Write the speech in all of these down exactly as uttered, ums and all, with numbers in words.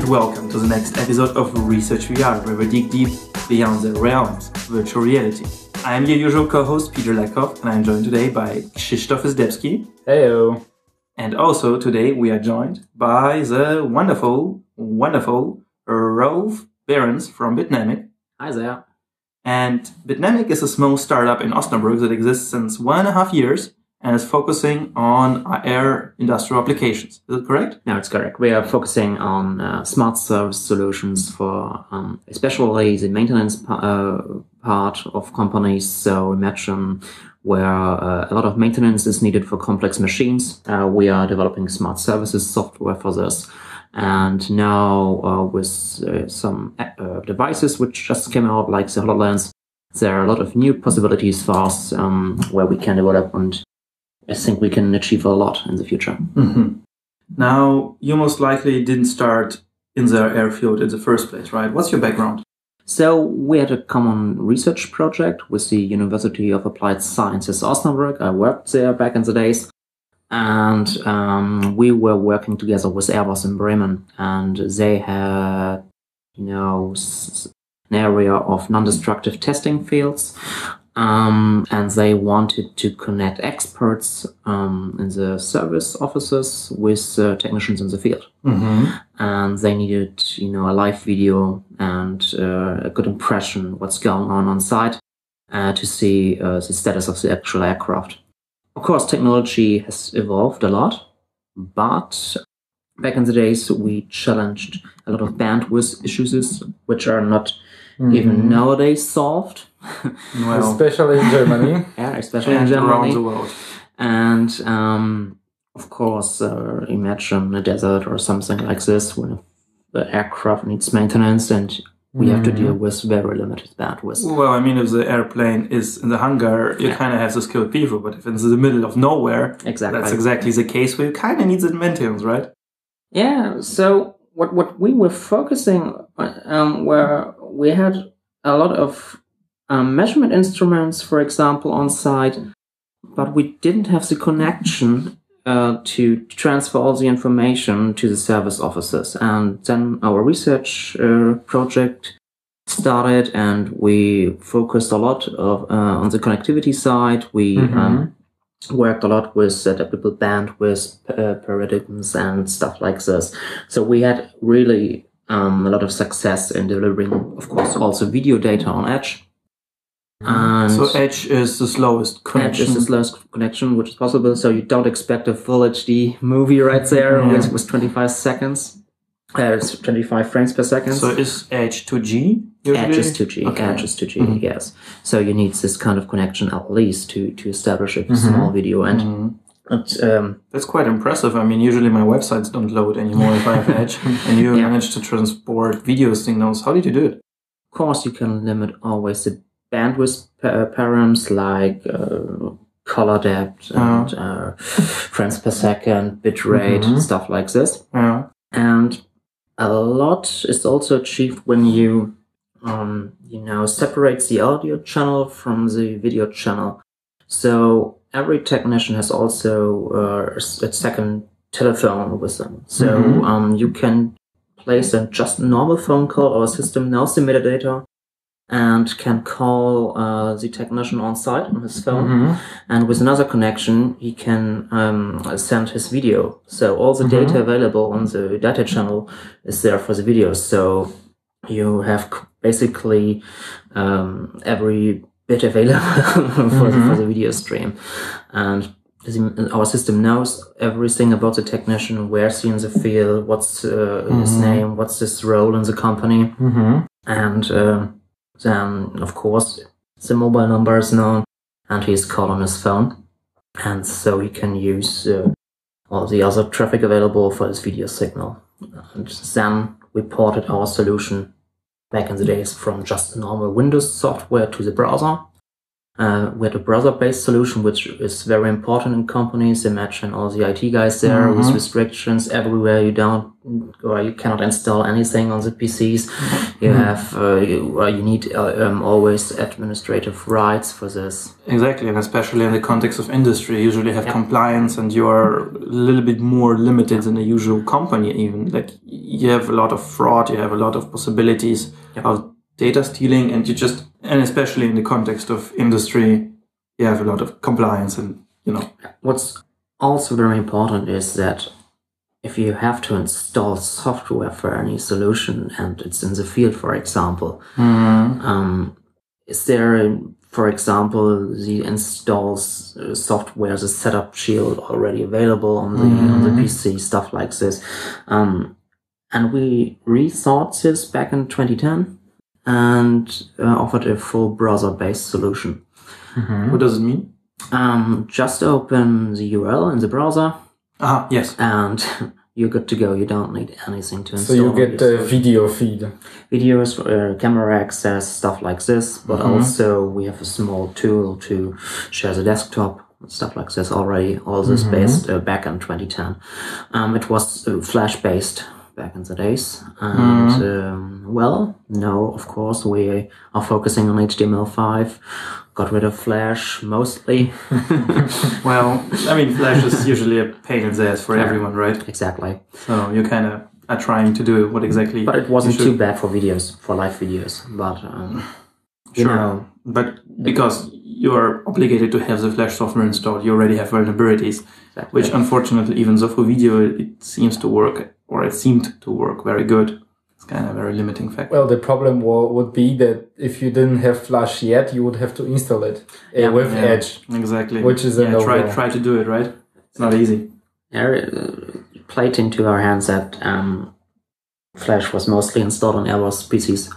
welcome to the next episode of Research V R, where we dig deep beyond the realms of virtual reality. I am your usual co-host, Peter Lakoff, and I am joined today by Krzysztof Izdebski. Heyo. And also today we are joined by the wonderful, wonderful Rolf Behrens from Bitnamic. Hi there. And Bitnamic is a small startup in Osnabrück that exists since one and a half years and is focusing on air industrial applications. Is it correct? No, it's correct. We are focusing on uh, smart service solutions for um, especially the maintenance pa- uh, part of companies. So imagine where uh, a lot of maintenance is needed for complex machines. Uh, we are developing smart services software for this. And now uh, with uh, some uh, devices which just came out, like the HoloLens, there are a lot of new possibilities for us um, where we can develop, and I think we can achieve a lot in the future. Mm-hmm. Now, you most likely didn't start in the airfield in the first place, right? What's your background? So we had a common research project with the University of Applied Sciences Osnabrück. I worked there back in the days. And um, we were working together with Airbus in Bremen. And they had, you know, an area of non-destructive testing fields. Um, and they wanted to connect experts um, in the service offices with uh, technicians in the field. Mm-hmm. And they needed, you know, a live video and uh, a good impression what's going on on site uh, to see uh, the status of the actual aircraft. Of course, technology has evolved a lot, but back in the days we challenged a lot of bandwidth issues, which are not mm-hmm. even nowadays solved. Well, especially in Germany. Yeah, especially and in Germany. around the world. And um, of course, uh, imagine a desert or something like this when the aircraft needs maintenance and we mm-hmm. have to deal with very limited bandwidth. Well, I mean, if the airplane is in the hangar, you yeah. kind of have the skilled people, but if it's in the middle of nowhere, exactly. that's exactly the case where you kind of need the maintenance, right? Yeah, so what, what we were focusing on, um, where we had a lot of Um, measurement instruments, for example, on site, but we didn't have the connection uh, to transfer all the information to the service offices. And then our research uh, project started, and we focused a lot of uh, on the connectivity side. We mm-hmm. um, worked a lot with adaptable bandwidth uh, paradigms and stuff like this. So we had really um, a lot of success in delivering, of course, also video data on Edge. And so Edge is the slowest connection. Edge is the slowest connection which is possible. So you don't expect a full H D movie right there yeah. with, with twenty-five seconds. Uh, it's twenty-five frames per second. So is Edge two G? Usually? Edge is two G. Okay. Edge is two G, mm-hmm. yes. So you need this kind of connection at least to, to establish a mm-hmm. small video. And mm-hmm. But, um, that's quite impressive. I mean, usually my websites don't load anymore if I have Edge. And you yeah. managed to transport video signals. How did you do it? Of course, you can limit always the bandwidth params like uh, color depth and uh, uh, frames per second, bit rate, mm-hmm. stuff like this. Yeah. And a lot is also achieved when you, um, you know, separate the audio channel from the video channel. So every technician has also uh, a second telephone with them. So mm-hmm. um, you can place a just normal phone call. Our system knows the metadata and can call uh, the technician on site on his phone. Mm-hmm. And with another connection, he can um, send his video. So all the mm-hmm. data available on the data channel is there for the video. So you have basically um, every bit available for, mm-hmm. the, for the video stream. And our system knows everything about the technician, where's he in the field, what's uh, mm-hmm. his name, what's his role in the company. Mm-hmm. And uh, then, of course, the mobile number is known, and he's called on his phone. And so he can use uh, all the other traffic available for his video signal. And then we ported our solution back in the days from just normal Windows software to the browser. Uh, we had a browser-based solution, which is very important in companies. Imagine all the I T guys there mm-hmm. with restrictions everywhere. You don't, or you cannot install anything on the P Cs. You mm-hmm. have, uh, you, uh, you need uh, um, always administrative rights for this. Exactly, and especially in the context of industry, you usually have yep. compliance, and you are a little bit more limited than the usual company. Even like you have a lot of fraud, you have a lot of possibilities yep. of data stealing, and you just, and especially in the context of industry, you have a lot of compliance, and you know. What's also very important is that if you have to install software for any solution and it's in the field, for example, mm-hmm. um, is there, for example, the installs uh, software, the setup shield already available on the mm-hmm. on the P C, stuff like this, um, and we rethought this back in twenty ten. And uh, offered a full browser-based solution. Mm-hmm. What does it mean? Um, just open the U R L in the browser. Ah, yes. And you're good to go. You don't need anything to install. So you get the video feed. Videos, uh, camera access, stuff like this. But mm-hmm. also we have a small tool to share the desktop, stuff like this already. All this mm-hmm. based uh, back in twenty ten. Um, it was uh, Flash-based back in the days. And, mm. um, well, no, of course, we are focusing on H T M L five, got rid of Flash, mostly. Well, I mean, Flash is usually a pain in the ass for yeah, everyone, right? Exactly. So you kind of are trying to do what exactly... But it wasn't too bad for videos, for live videos, but, um, you sure. know... But because you're obligated to have the Flash software installed, you already have vulnerabilities, exactly. which unfortunately, even though for video, it seems to work, or it seemed to work very good. It's kind of a very limiting factor. Well, the problem w- would be that if you didn't have Flash yet, you would have to install it uh, yeah, with yeah, Edge. Exactly. Which is a yeah, no try, try to do it, right? It's not easy. Yeah, uh, played into our hands that um, Flash was mostly installed on Airbus P Cs.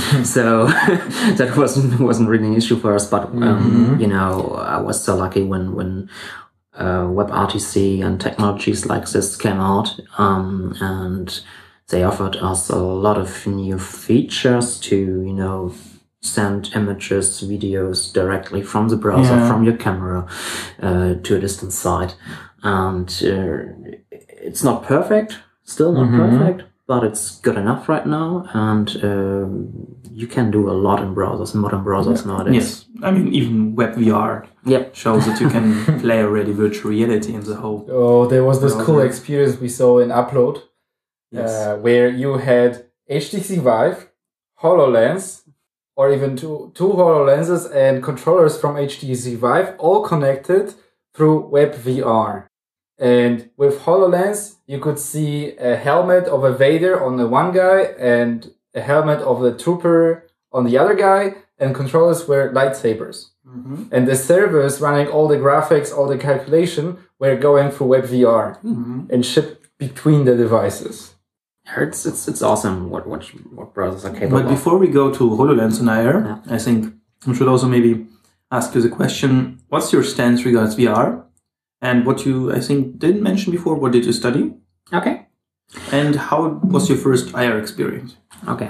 So that wasn't wasn't really an issue for us. But, um, mm-hmm. you know, I was so lucky when... when Uh, WebRTC and technologies like this came out, um, and they offered us a lot of new features to, you know, send images, videos directly from the browser, yeah. from your camera, uh, to a distant site. And uh, it's not perfect, still not mm-hmm. perfect, but it's good enough right now, and um, you can do a lot in browsers, modern browsers yeah. nowadays. Yes, I mean, even WebVR yep. shows that you can play already virtual reality in the whole... Oh, there was this browser. Cool experience we saw in Upload, yes. uh, where you had H T C Vive, HoloLens, or even two, two HoloLenses and controllers from H T C Vive, all connected through WebVR. And with HoloLens, you could see a helmet of a Vader on the one guy and a helmet of the Trooper on the other guy, and controllers were lightsabers. Mm-hmm. And the servers running all the graphics, all the calculation, were going through WebVR mm-hmm. and shipped between the devices. It's it's it's awesome what what, what browsers are capable of. But before we go to HoloLens and I R, yeah. I think we should also maybe ask you the question, what's your stance regards V R? And what you, I think, didn't mention before, what did you study? Okay. And how was your first I R experience? Okay.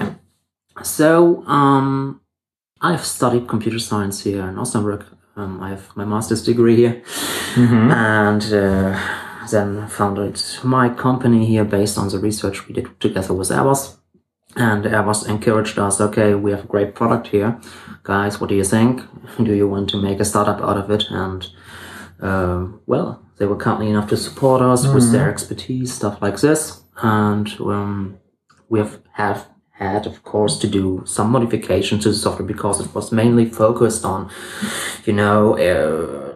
So, um, I've studied computer science here in Osnabrück. Um, I have my master's degree here. Mm-hmm. And uh, then founded my company here based on the research we did together with Airbus. And Airbus encouraged us, okay, we have a great product here. Guys, what do you think? Do you want to make a startup out of it? And Uh, well, they were kindly enough to support us mm-hmm. with their expertise, stuff like this. And um, we have have had, of course, to do some modifications to the software because it was mainly focused on, you know, uh,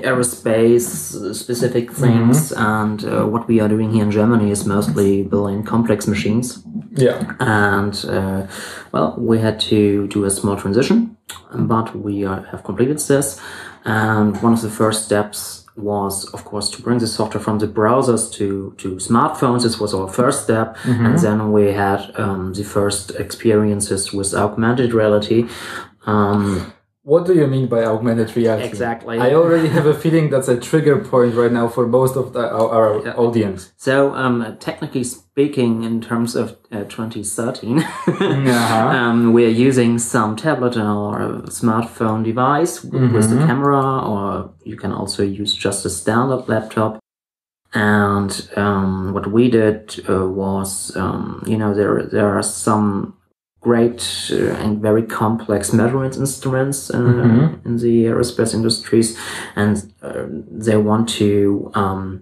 aerospace-specific things. Mm-hmm. And uh, what we are doing here in Germany is mostly building complex machines. Yeah. And, uh, well, we had to do a small transition, but we are, have completed this. And one of the first steps was, of course, to bring the software from the browsers to, to smartphones. This was our first step. Mm-hmm. And then we had um, the first experiences with augmented reality. Um, what do you mean by augmented reality? Exactly. I already have a feeling that's a trigger point right now for most of the, our, our yeah. audience. So, um, technically speaking, in terms of uh, twenty thirteen, uh-huh. um, we're using some tablet or a smartphone device mm-hmm. with the camera, or you can also use just a standard laptop. And um, what we did uh, was, um, you know, there there are some great uh, and very complex measurement instruments uh, mm-hmm. in the aerospace industries, and uh, they want to um,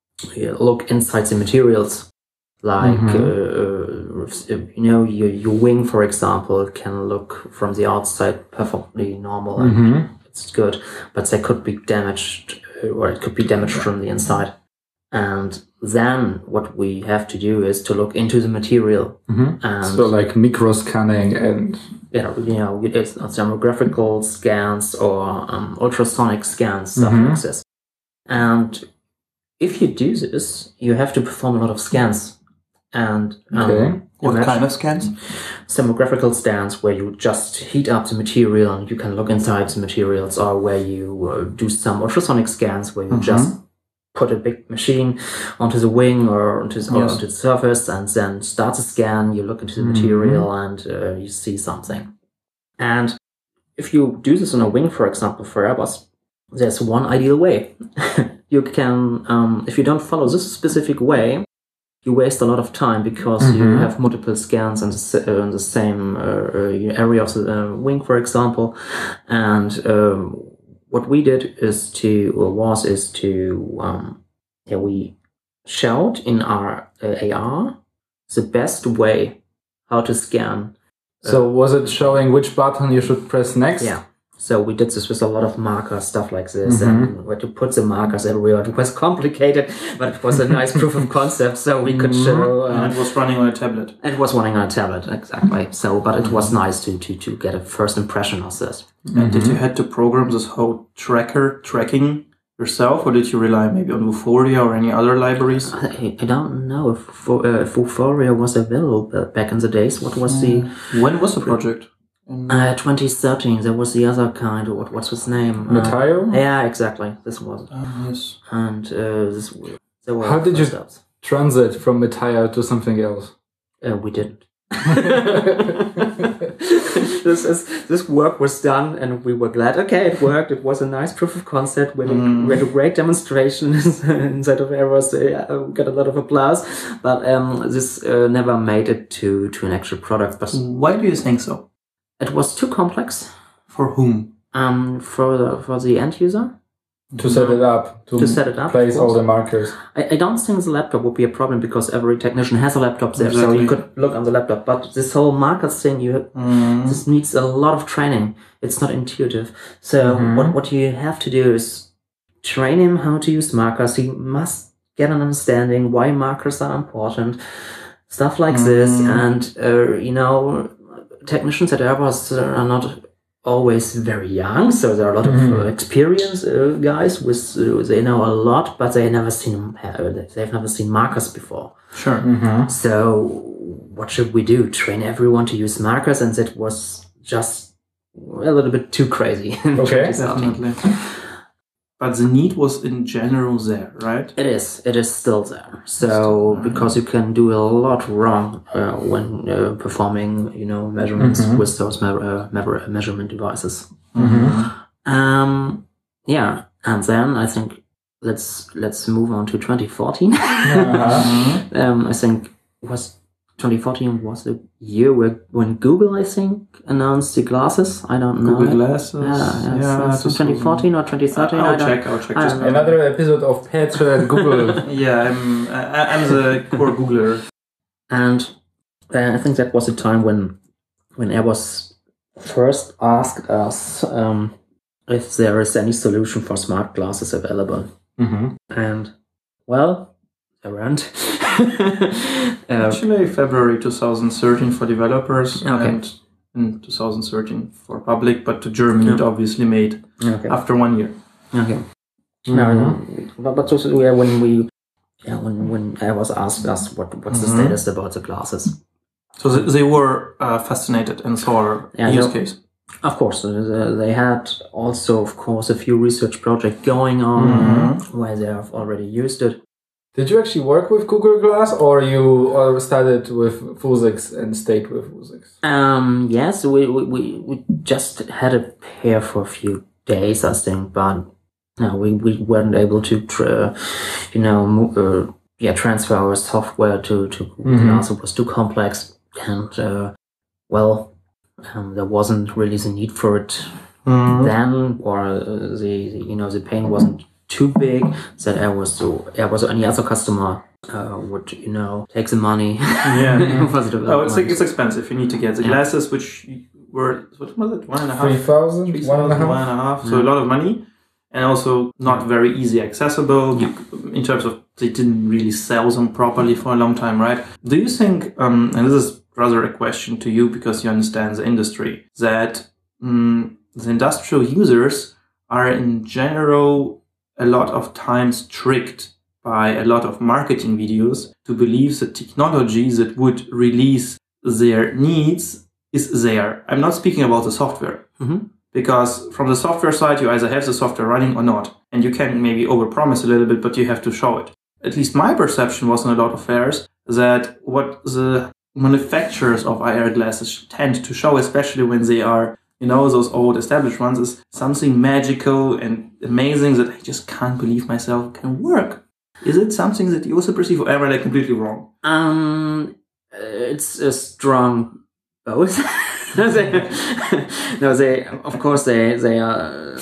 look inside the materials. Like, mm-hmm. uh, you know, your, your wing, for example, can look from the outside perfectly normal mm-hmm. and it's good, but they could be damaged, or it could be damaged from the inside. And then what we have to do is to look into the material. Mm-hmm. And so like micro scanning and... Yeah, you know, it's thermographical scans or um, ultrasonic scans, stuff mm-hmm. like this. And if you do this, you have to perform a lot of scans. And um, okay. What kind of scans? Thermographical scans, where you just heat up the material and you can look inside the materials, or where you uh, do some ultrasonic scans, where you mm-hmm. just put a big machine onto the wing or onto the, yes. or onto the surface and then start a scan, you look into the mm-hmm. material and uh, you see something. And if you do this on a wing, for example, for Airbus, there's one ideal way. You can, um, if you don't follow this specific way, you waste a lot of time because mm-hmm. you have multiple scans in the, uh, in the same uh, area of the uh, wing, for example. And um, what we did is to, or was, is to, um, yeah, we showed in our uh, A R the best way how to scan. So uh, was it showing which button you should press next? Yeah. So we did this with a lot of markers, stuff like this, mm-hmm. and where to put the markers everywhere. It was complicated, but it was a nice proof of concept, so we could show. Uh, and it was running on a tablet. It was running on a tablet, exactly. So, but it was nice to to to get a first impression of this. Mm-hmm. And did you had to program this whole tracker tracking yourself, or did you rely maybe on Vuforia or any other libraries? I, I don't know if, uh, if Vuforia was available back in the days. What was mm. the when was the project? Uh, twenty thirteen, there was the other kind, or what, what's his name? Metaio? Uh, yeah, exactly. This was it. Oh, yes. And uh, this, there were How did you steps. transit from Metaio to something else? Uh, we didn't. this is this work was done, and we were glad. Okay, it worked. It was a nice proof of concept. We had, mm. a, we had a great demonstration inside of Airbus. Uh, we got a lot of applause, but um, this uh, never made it to to an actual product. But why do you think so? It was too complex. For whom? Um, for the for the end user. To set it up. To, to set it up. Place all the markers. I, I don't think the laptop would be a problem because every technician has a laptop there, exactly. So you could look on the laptop. But this whole markers thing, you mm. this needs a lot of training. It's not intuitive. So mm-hmm. what what you have to do is train him how to use markers. He must get an understanding why markers are important, stuff like mm. this, and uh, you know. Technicians at Airbus are not always very young, so there are a lot mm-hmm. of uh, experienced uh, guys with uh, they know a lot, but they never seen uh, they've never seen markers before. Sure. Mm-hmm. So what should we do? Train everyone to use markers, and that was just a little bit too crazy. Okay, definitely. But the need was in general there, right? It is. It is still there. So, because you can do a lot wrong uh, when uh, performing, you know, measurements mm-hmm. with those me- uh, me- measurement devices. Mm-hmm. Um, yeah, and then I think let's let's move on to twenty fourteen. Uh-huh. um, I think it was twenty fourteen was the year where when Google, I think, announced the glasses. I don't know. Google Glasses. Yeah, yeah. So twenty fourteen or twenty thirteen. I'll check. I'll check. Just another episode of Petra at Google. yeah, I'm. I'm the core Googler. And uh, I think that was the time when when Airbus first asked us um, if there is any solution for smart glasses available. Mm-hmm. And well, there aren't. uh, Actually, February twenty thirteen for developers okay. and in twenty thirteen for public, but to Germany yeah. it obviously made okay. after one year. Okay. Mm-hmm. No, no, but, but also yeah, when we yeah when when I was asked us what what's mm-hmm. the status about the glasses. So they, they were uh, fascinated and saw our yeah, use no, case. Of course, uh, they had also, of course, a few research projects going on Mm-hmm. where they have already used it. Did you actually work with Google Glass, or you or started with Vuzix and stayed with Vuzix? Um, yes, we, we, we, we just had a pair for a few days, I think, but no, we, we weren't able to, tra- you know, move, uh, yeah, transfer our software to, to Google Mhm. Glass. It was too complex, and uh, well, um, there wasn't really the need for it Mm-hmm. then, or uh, the, the you know the pain wasn't too big that I was so I was any other customer uh, would you know take the money. Yeah. for the Oh, it's like development. it's expensive. You need to get the Yeah. glasses, which were what was it, one and a half, Three thousand, three one and a thousand, one half. and a half. So Yeah. a lot of money, and also not very easy accessible. You, in terms of they didn't really sell them properly for a long time, right? Do you think? Um, and this is rather a question to you because you understand the industry that um, the industrial users are in general a lot of times tricked by a lot of marketing videos to believe that technology that would release their needs is there. I'm not speaking about the software. Mhm. Because from the software side, you either have the software running or not. And you can maybe overpromise a little bit, but you have to show it. At least my perception was in a lot of fairs that what the manufacturers of I R glasses tend to show, especially when they are, you know, those old established ones, is something magical and amazing that I just can't believe myself can work. Is it something that you also perceive, or am I like completely wrong? Um, it's a strong both. no, they, no, they of course they they are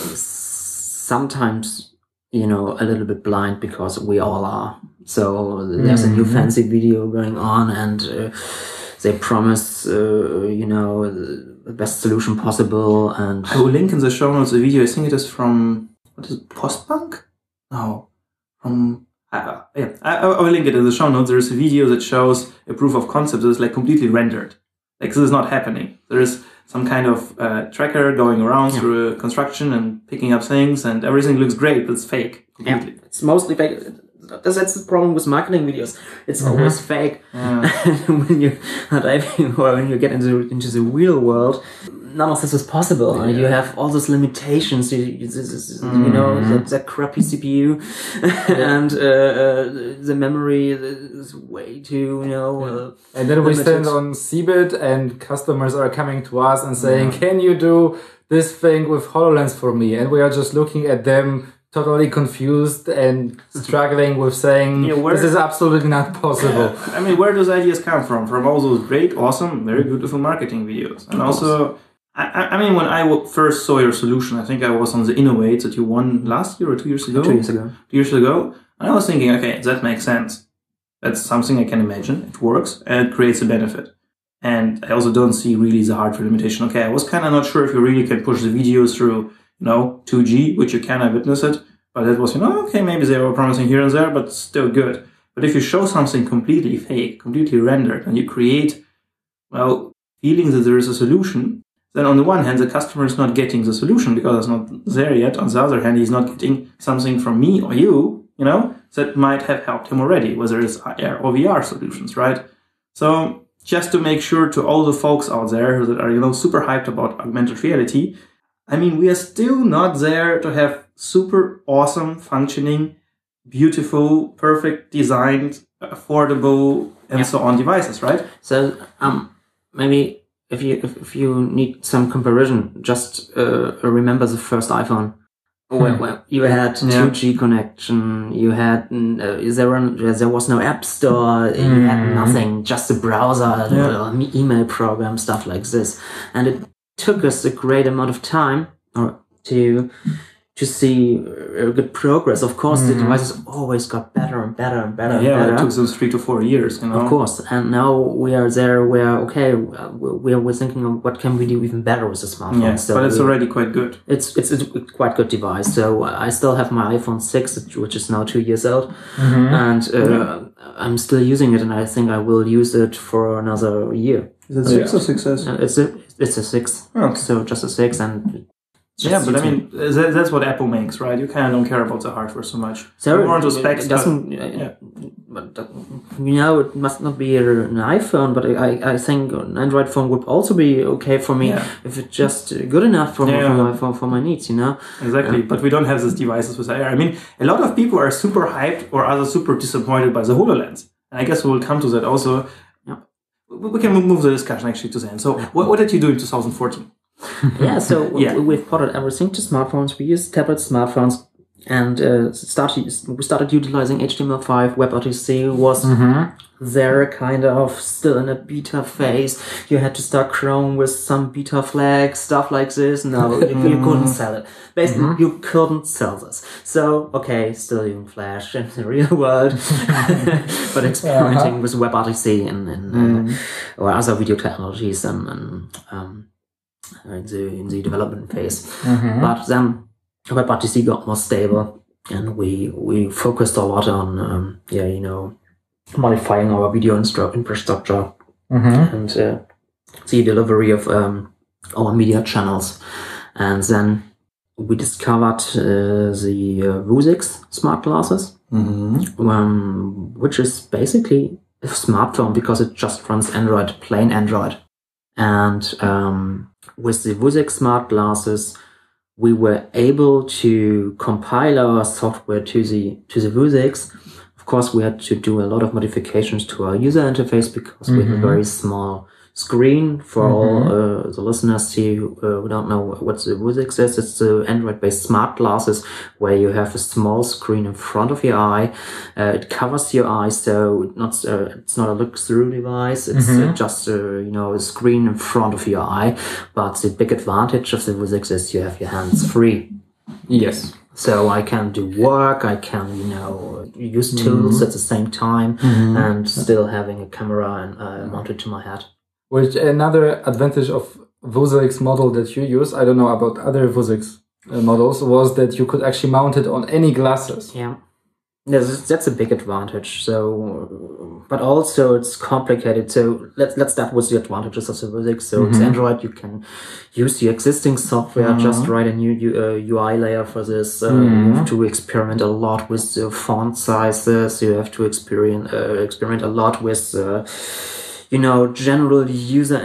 sometimes you know a little bit blind because we all are. So there's a new Mhm. fancy video going on, and uh, they promise uh, you know the best solution possible. And I will link in the show notes a video. I think it is from, what is it, Postbank? No, from, uh, yeah, I, I will link it in the show notes. There is a video that shows a proof of concept that is like completely rendered. Like this is not happening. There is some kind of uh, tracker going around Yeah. through a construction and picking up things, and everything looks great, but it's fake yeah, completely. it's mostly fake. That's, that's the problem with marketing videos. It's Mhm. always fake. Yeah. when you are diving or when you get into into the real world, none of this is possible. Yeah. You have all those limitations. You, you, this is, you know, Mhm. that, that crappy C P U and uh, uh, the memory is way too, you know. Uh, And then we Limited. stand on Cebit, and customers are coming to us and saying, Yeah. "Can you do this thing with HoloLens for me?" And we are just looking at them totally confused and struggling with saying, Yeah, where- "This is absolutely not possible." I mean, where those ideas come from? From all those great, awesome, very beautiful marketing videos. And also, I, I- I mean, when I w- first saw your solution, I think I was on the Innovate that you won last year or two years ago. two years ago. Two years ago. And I was thinking, okay, that makes sense. That's something I can imagine. It works and it creates a benefit. And I also don't see really the hardware limitation. Okay, I was kind of not sure if you really can push the videos through, you know, two G, which you can, I witness it. But that was, you know, okay, maybe they were promising here and there, but still good. But if you show something completely fake, completely rendered, and you create, well, feeling that there is a solution, then on the one hand, the customer is not getting the solution because it's not there yet. On the other hand, he's not getting something from me or you, you know, that might have helped him already, whether it's I R or V R solutions, right? So just to make sure to all the folks out there that are, you know, super hyped about augmented reality, I mean, we are still not there to have super awesome, functioning, beautiful, perfect designed, affordable, and Yeah. so on devices, right? So um, maybe if you if, if you need some comparison, just uh, remember the first iPhone. Where, where you had Yeah. two G connection, you had uh, there were, there was no app store, you had Mm. nothing, just a browser, Yeah. uh, email program, stuff like this, and it took us a great amount of time or to to see uh, good progress. Of course, the Mhm. devices always got better and better and better. Yeah, and better. it took those three to four years, you know. Of course, and now we are there where okay, uh, we're we're thinking of what can we do even better with the smartphone. Yeah, So but it's we- already quite good. it's it's a quite good device. So I still have my iPhone six, which is now two years old, Mhm. and uh, I'm still using it, and I think I will use it for another year. Is it six or success? Uh, It's a it's a six, Okay. so just a six, and Yeah, but I mean, that, that's what Apple makes, right? You kind of don't care about the hardware so much. So more into specs, it doesn't, but, uh, yeah. but, uh, you know, it must not be an iPhone, but I, I think an Android phone would also be okay for me yeah. if it's just good enough for, yeah. for, my, for, for my needs, you know? Exactly, uh, but we don't have these devices with Air. I mean, a lot of people are super hyped or are super disappointed by the HoloLens. And I guess we will come to that also. Yeah. We can move the discussion actually to the end. So what, what did you do in two thousand fourteen? yeah, so yeah. we've ported everything to smartphones. We use tablets, smartphones, and uh, started we started utilizing H T M L five. WebRTC was mm-hmm. there, kind of still in a beta phase. You had to start Chrome with some beta flags, stuff like this. No, you, you couldn't sell it. Basically, mm-hmm. you couldn't sell this. So, okay, still using Flash in the real world, but experimenting uh-huh. with WebRTC and, and mm-hmm. uh, or other video technologies and. and um, in the in the development phase. Mm-hmm. But then WebRTC got more stable, and we we focused a lot on um, yeah you know modifying our video instru- infrastructure mm-hmm. and uh, the delivery of um, our media channels, and then we discovered uh, the uh, Vuzix smart glasses, mm-hmm. um, which is basically a smartphone because it just runs Android, plain Android, and um, with the Vuzix smart glasses, we were able to compile our software to the to the Vuzix. Of course, we had to do a lot of modifications to our user interface because mm-hmm. we have a very small screen. For mm-hmm. all uh, the listeners here who, uh, who don't know what the Vuzix is, it's the Android-based smart glasses where you have a small screen in front of your eye. Uh, it covers your eye, so not uh, it's not a look-through device. It's mm-hmm. uh, just uh, you know a screen in front of your eye. But the big advantage of the Vuzix is you have your hands free. Yes. So I can do work, I can, you know, use tools mm-hmm. at the same time mm-hmm. and still having a camera and, uh, mounted to my head. Which another advantage of Vuzix model that you use, I don't know about other Vuzix uh, models, was that you could actually mount it on any glasses. Yeah. That's, that's a big advantage. So, but also it's complicated. So let's let's start with the advantages of the Vuzix. So mm-hmm. it's Android. You can use the existing software, mm-hmm. just write a new uh, U I layer for this. Uh, mm-hmm. You have to experiment a lot with the font sizes. You have to experiment uh, experiment a lot with, uh, you know, general user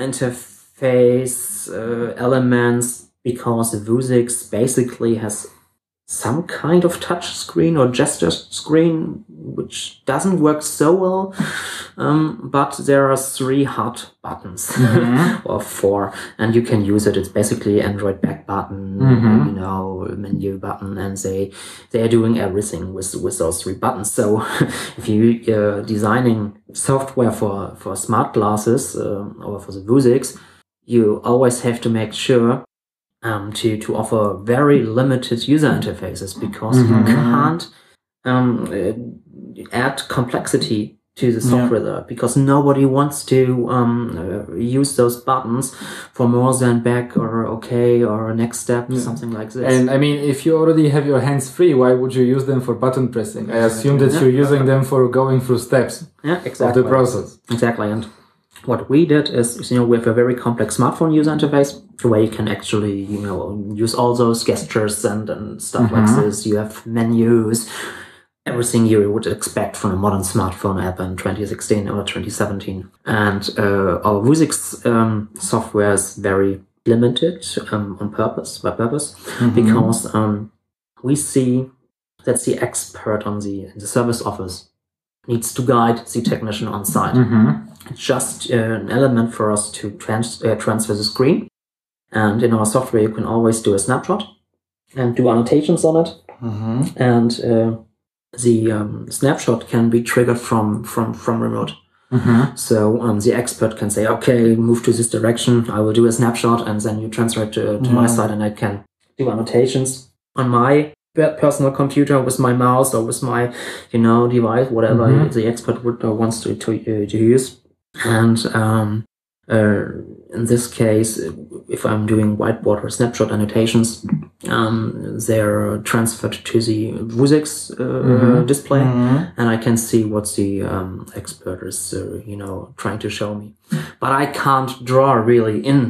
interface uh, elements because the Vuzix basically has some kind of touch screen or gesture screen, which doesn't work so well. Um, but there are three hot buttons mm-hmm. or four, and you can use it. It's basically Android back button, mm-hmm. you know, menu button, and they they are doing everything with with those three buttons. So if you are uh, designing software for for smart glasses uh, or for the Vuzix, you always have to make sure Um, to, to offer very limited user interfaces because mm-hmm. you can't um, uh, add complexity to the software yeah. there because nobody wants to um, uh, use those buttons for more than back or okay or next step, yeah. something like this. And I mean, if you already have your hands free, why would you use them for button pressing? I assume that yeah. you're using them for going through steps yeah, exactly. of the process. Exactly. And what we did is, you know, we have a very complex smartphone user interface where you can actually, you know, use all those gestures and, and stuff mm-hmm. like this. You have menus, everything you would expect from a modern smartphone app in twenty sixteen or twenty seventeen. And uh, our Vuzix um, software is very limited um, on purpose, by purpose, mm-hmm. because um, we see that the expert on the, in the service office needs to guide the technician on site. Mm-hmm. It's just uh, an element for us to trans- uh, transfer the screen. And in our software, you can always do a snapshot and do annotations on it. Mm-hmm. And uh, the um, snapshot can be triggered from from, from remote. Mm-hmm. So um, the expert can say, okay, move to this direction. I will do a snapshot. And then you transfer it to, to mm-hmm. my side and I can do annotations on my personal computer with my mouse or with my, you know, device, whatever mm-hmm. the expert would uh, wants to to, uh, to use. And um, uh, in this case, if I'm doing whiteboard or snapshot annotations, um, they're transferred to the Vuzix uh, mm-hmm. display, mm-hmm. and I can see what the um, expert is, uh, you know, trying to show me. But I can't draw really in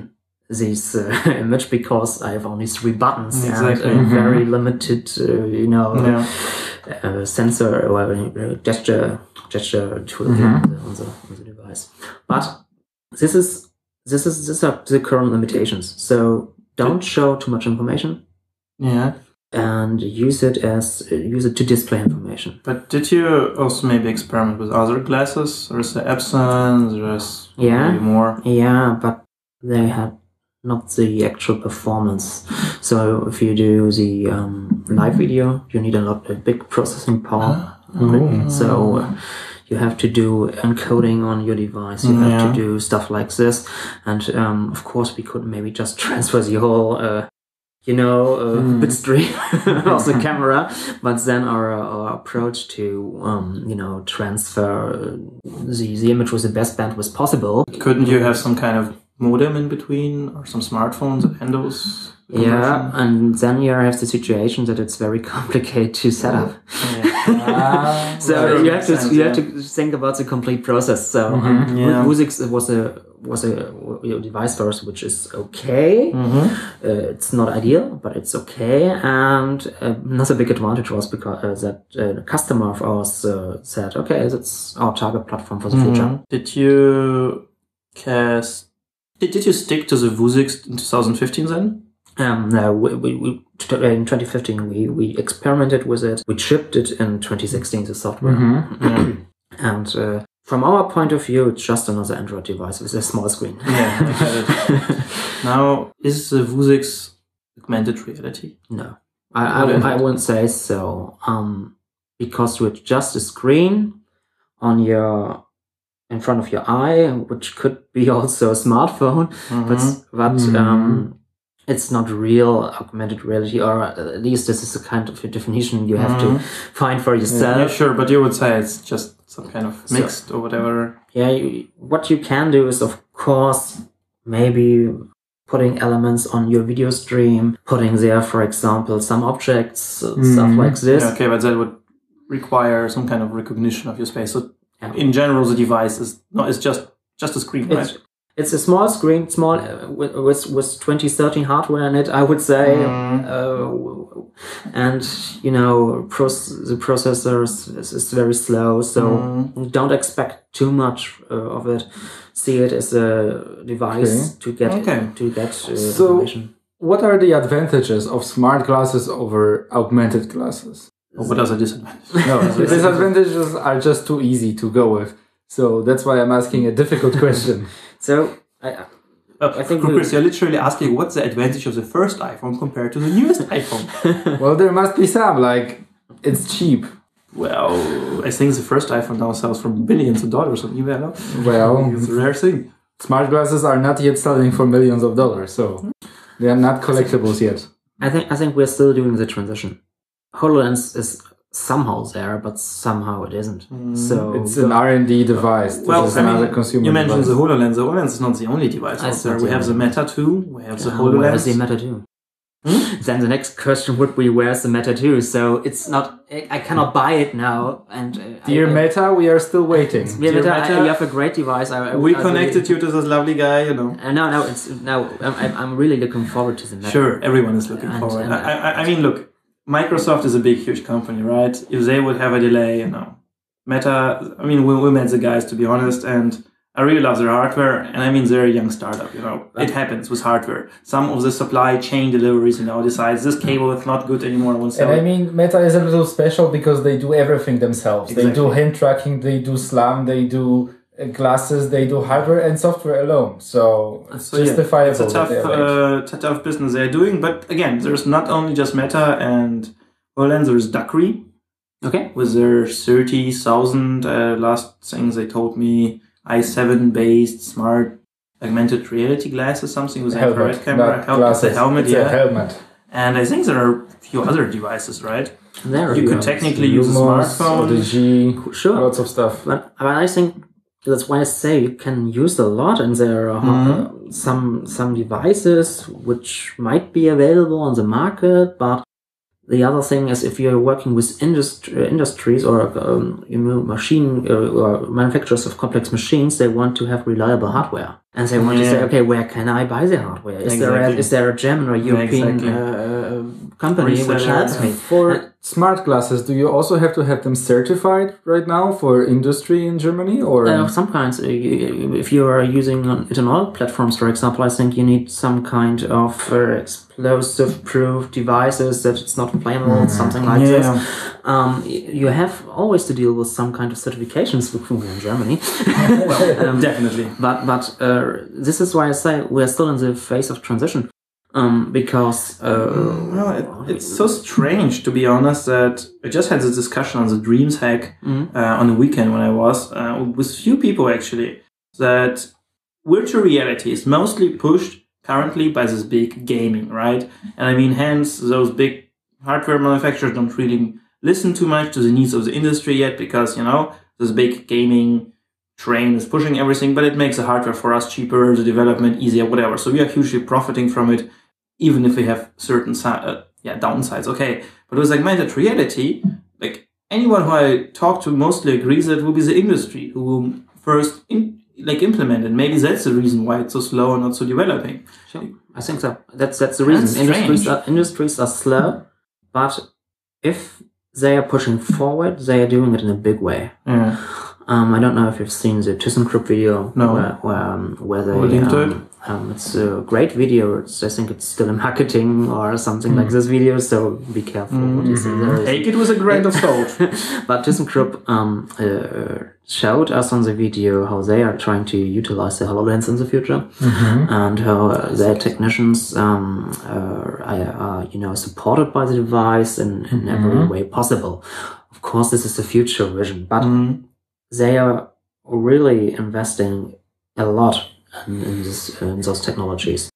this uh, image because I have only three buttons exactly. and a mm-hmm. very limited, uh, you know, yeah. uh, sensor or uh, gesture gesture tool mm-hmm. on, the, on the device. But this is this is this are the current limitations. So don't show too much information. Yeah. And use it as uh, use it to display information. But did you also maybe experiment with other glasses? Or is there Epson? There is yeah, maybe more. Yeah, but they had not the actual performance. So if you do the um, live video, you need a lot of big processing power. Oh. So uh, you have to do encoding on your device. You yeah. have to do stuff like this, and um, of course we could maybe just transfer the whole. Uh, you know, uh, mm. bit stream of the camera, but then our, our approach to, um, you know, transfer the, the image with the best bandwidth possible. Couldn't you have some kind of modem in between or some smartphones that handle those? Yeah, and then you have the situation that it's very complicated to set up. Yeah. uh, so well, you have to sense, you yeah. have to think about the complete process. So mm-hmm. um, yeah. Vuzix was a was a, a device for us which is okay. Mm-hmm. Uh, it's not ideal, but it's okay. And uh, another big advantage was because uh, that uh, a customer of ours uh, said, "Okay, that's our target platform for the mm-hmm. future." Did you cast? Did, did you stick to the Vuzix in twenty fifteen then? Um, no, we, we, we, in twenty fifteen we, we experimented with it. We shipped it in twenty sixteen, the software. Mm-hmm. Yeah. And uh, from our point of view, it's just another Android device with a small screen. Yeah, I get it. Now, is the Vuzix augmented reality? No, I, I, I wouldn't say so. Um, because with just a screen on your in front of your eye, which could be also a smartphone, mm-hmm. but but mm-hmm. um. It's not real augmented reality, or at least this is a kind of a definition you have mm-hmm. to find for yourself. Yeah, yeah, sure, but you would say it's just some kind of mixed so, or whatever. Yeah, you, what you can do is, of course, maybe putting elements on your video stream, putting there, for example, some objects, mm-hmm. stuff like this. Yeah, okay, but that would require some kind of recognition of your space. So yeah. in general, the device is not is just just a screen, right? It's, It's a small screen, small uh, with, with with twenty thirteen hardware in it, I would say, mm. uh, and you know, proce- the processor is, is very slow, so mm. don't expect too much uh, of it. See it as a device okay. to get okay. to get uh, so information. What are the advantages of smart glasses over augmented glasses? Or what are the disadvantages? No, the disadvantages are just too easy to go with. So that's why I'm asking a difficult question. So, I, uh, I think Chris, you're literally asking what's the advantage of the first iPhone compared to the newest iPhone? Well, there must be some, like, it's cheap. Well, I think the first iPhone now sells for billions of dollars on eBay, no? Well, it's a rare thing. Smart glasses are not yet selling for millions of dollars, so they are not collectibles yet. I think I think we're still doing the transition. HoloLens is somehow there, but somehow it isn't. Mm. So it's an R and D device. Well, this is I mean, another consumer you mentioned device. the HoloLens. The HoloLens is not the only device out there. We have the Meta two. We have the uh, HoloLens. Where's the Meta two? Hmm? Then the next question would be, where's the Meta two? So it's not, I cannot buy it now. And uh, Dear I, Meta, we are still waiting. Dear Meta, Meta I, you have a great device. I, I, we I connected really, you to this lovely guy, you know. Uh, no, no, it's no. I'm, I'm really looking forward to the Meta. Sure, everyone is looking and, forward. And, I, I, I mean, look, Microsoft is a big, huge company, right? If they would have a delay, you know, Meta. I mean, we, we met the guys, to be honest, and I really love their hardware, and I mean, they're a young startup, you know. It happens with hardware. Some of the supply chain deliveries, you know, decides this cable is not good anymore. And I mean, Meta is a little special because they do everything themselves. Exactly. They do hand tracking, they do SLAM, they do glasses, they do hardware and software alone. So it's so, justifiable. Yeah, it's a tough, uh, it's a tough business they're doing. But again, there's not only just Meta and HoloLens, there's Dakri. Okay. With their thirty thousand, uh, last things they told me, i seven based smart augmented reality glasses, something with an infrared camera. It's a helmet, it's yeah. a helmet. And I think there are a few other devices, right? There you could technically use a smartphone. The G, sure. Lots of stuff. But, but I think that's why I say you can use a lot, and there are mm-hmm. uh, some some devices which might be available on the market, but the other thing is, if you're working with industri- industries or um, you know, machine uh, or manufacturers of complex machines, they want to have reliable hardware. And they want yeah. to say, okay, where can I buy the hardware? Is exactly. there a, is there a German or European exactly. uh, company Reseller. which helps me? For uh, smart glasses, do you also have to have them certified right now for industry in Germany? Or uh, some kinds, if you are using it on all platforms, for example, I think you need some kind of uh, explosive-proof devices that it's not flammable, mm. something like yeah. this. Um, you have always to deal with some kind of certifications in Germany. well, um, definitely. But but uh, this is why I say we're still in the phase of transition. Um, because uh, well, it, it's so strange, to be honest, that I just had this discussion on the Dreams Hack mm-hmm. uh, on the weekend when I was uh, with few people actually, that virtual reality is mostly pushed currently by this big gaming, right? And I mean, hence those big hardware manufacturers don't really listen too much to the needs of the industry yet, because, you know, this big gaming train is pushing everything, but it makes the hardware for us cheaper, the development easier, whatever. So we are hugely profiting from it, even if we have certain uh, yeah downsides. Okay, but with augmented reality, like anyone who I talk to mostly agrees that it will be the industry who will first in, like implement it. Maybe that's the reason why it's so slow and not so developing. Sure. I think so. That's that's the reason. That's industries are, industries are slow, but if they are pushing forward, they are doing it in a big way. Yeah. Um, I don't know if you've seen the ThyssenKrupp video. No. Where where, um, where they um, um, um, it's a great video. It's, I think it's still in marketing or something mm. like this video. So be careful mm-hmm. what you see there. Take it with a grain of salt. But ThyssenKrupp um, uh, showed us on the video how they are trying to utilize the HoloLens in the future, mm-hmm. and how uh, their technicians um, are, are you know supported by the device in, in mm-hmm. every way possible. Of course, this is the future vision, but. Mm. They are really investing a lot in, in, this, in those technologies.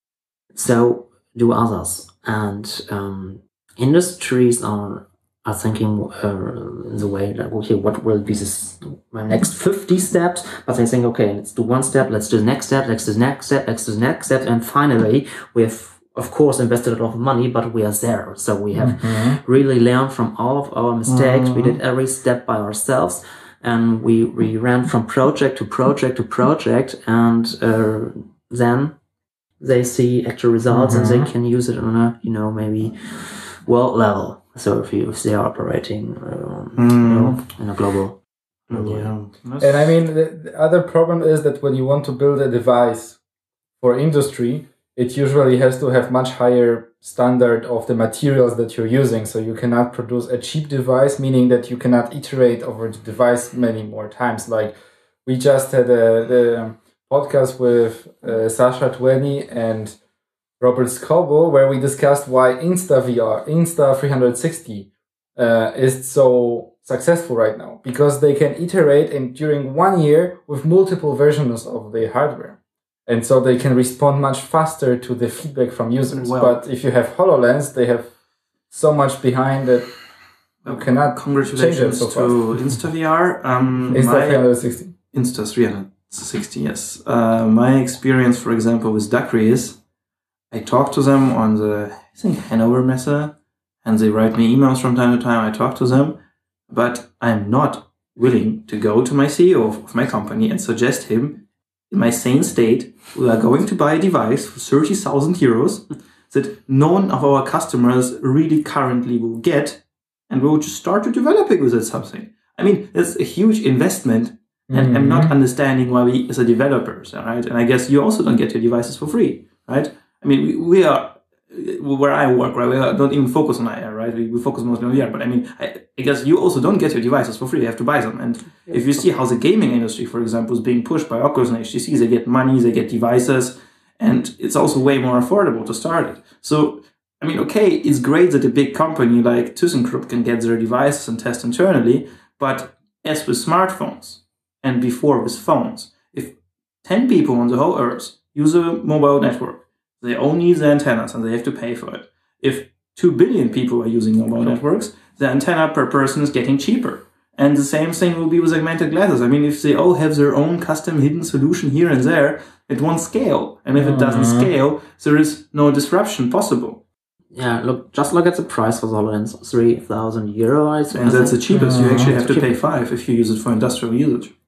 So do others. And um, industries are are thinking uh, in the way that, okay, what will be this, my next fifty steps? But they think, okay, let's do one step, let's do the next step, let's do the next step, let's do the next step. And finally, we have, of course, invested a lot of money, but we are there. So we have mm-hmm. really learned from all of our mistakes. Mm-hmm. We did every step by ourselves. And we, we ran from project to project to project, and uh, then they see actual results mm-hmm. and they can use it on a, you know, maybe world level. So if, you, if they are operating um, mm. you know, in a global, global yeah. And I mean, the, the other problem is that when you want to build a device for industry, it usually has to have much higher standard of the materials that you're using. So you cannot produce a cheap device, meaning that you cannot iterate over the device many more times. Like we just had a the podcast with uh, Sasha Twenty and Robert Scobo, where we discussed why InstaVR, Insta three sixty uh, is so successful right now, because they can iterate and during one year with multiple versions of the hardware. And so they can respond much faster to the feedback from users. Well, but if you have HoloLens, they have so much behind that you cannot congratulations change it so to InstaVR. Um, Insta three sixty. Insta three sixty, yes. Uh, my experience, for example, with Dacry is I talk to them on the, I think, Hanover Messe, and they write me emails from time to time. I talk to them, but I'm not willing to go to my C E O of my company and suggest him, in my sane state, we are going to buy a device for thirty thousand euros that none of our customers really currently will get, and we'll just start to develop it with it something. I mean, it's a huge investment, and mm-hmm. I'm not understanding why we, as a developers, right? And I guess you also don't get your devices for free, right? I mean, we, we are, where I work, right, we don't even focus on I R, right? We, we focus mostly on V R, but I mean, I, I guess you also don't get your devices for free. You have to buy them. And yeah. if you see how the gaming industry, for example, is being pushed by Oculus and H T C, they get money, they get devices, and it's also way more affordable to start it. So, I mean, okay, it's great that a big company like ThyssenKrupp can get their devices and test internally, but as with smartphones, and before with phones, if ten people on the whole earth use a mobile network, they all need the antennas and they have to pay for it. If two billion people are using mobile networks, the antenna per person is getting cheaper. And the same thing will be with augmented glasses. I mean, if they all have their own custom hidden solution here and there, it won't scale. And if it doesn't scale, there is no disruption possible. Yeah, look, just look at the price for the HoloLens, three thousand euro. And that's the cheapest. You actually have to pay five if you use it for industrial usage.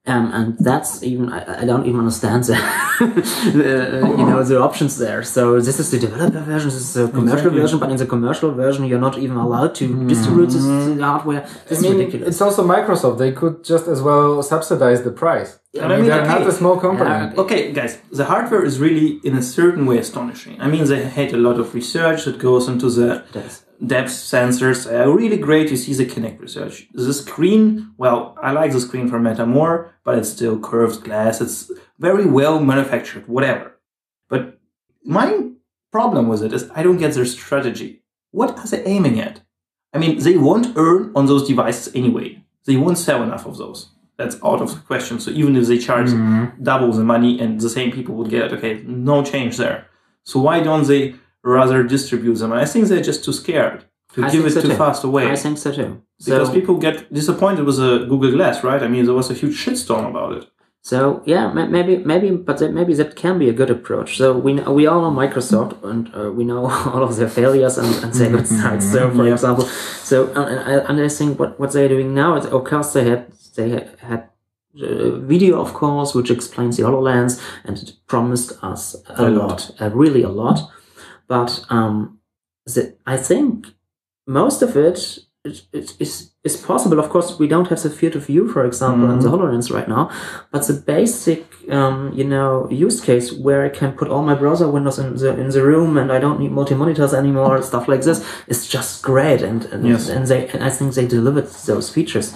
Um, and that's even, I, I don't even understand the, the you know, the options there. So this is the developer version, this is the commercial exactly. version, but in the commercial version, you're not even allowed to mm. distribute this the hardware. This I is mean, ridiculous. It's also Microsoft. They could just as well subsidize the price. Yeah, I mean, I mean they're okay. not a small company. Yeah. Okay, guys, the hardware is really, in a certain way, astonishing. I mean, they had a lot of research that goes into the depth sensors. Uh, really great. You see the Kinect research. The screen, well, I like the screen from Meta more, but it's still curved glass. It's very well manufactured, whatever. But my problem with it is I don't get their strategy. What are they aiming at? I mean, they won't earn on those devices anyway. They won't sell enough of those. That's out of the question. So even if they charge mm-hmm. double the money and the same people would get it, okay, no change there. So why don't they rather distribute them? And I think they're just too scared to I give it so too too. fast away. I think so too. Because so, people get disappointed with the Google Glass, right? I mean, there was a huge shitstorm about it. So yeah, maybe, maybe, but that, maybe that can be a good approach. So we we all know Microsoft, and uh, we know all of their failures and, and their good sides. So for yeah. example, so and I, and I think what, what they're doing now is, of course, they had they had a video, of course, which explains the HoloLens, and it promised us a, a lot, lot. Uh, really a lot. But um, the, I think most of it. It, it, it's, it's possible. Of course, we don't have the field of view, for example, mm-hmm. in the HoloLens right now. But the basic, um, you know, use case where I can put all my browser windows in the in the room and I don't need multi monitors anymore, stuff like this, is just great. And and, yes. and they and I think they delivered those features.